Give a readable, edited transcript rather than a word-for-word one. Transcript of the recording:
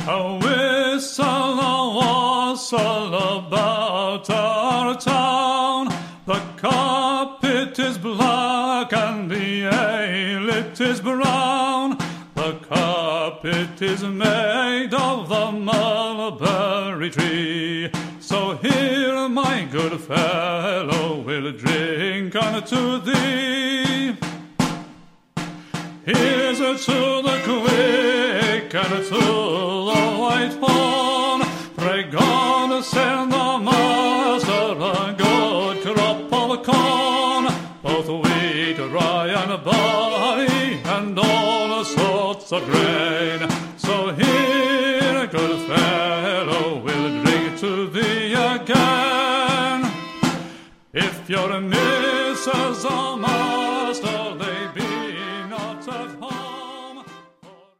A whistle, a wassail about our town. The carpet is black and the ale it is brown. The carpet is made of the mulberry tree. So here, my good fellow, we'll drink unto thee. Here's to the quick and to the white fawn. Pray God send the master a good crop of corn, both wheat, rye and barley, and all sorts of grain. So here, good fellow, we'll drink to thee again. If your missus or master, they be not at home,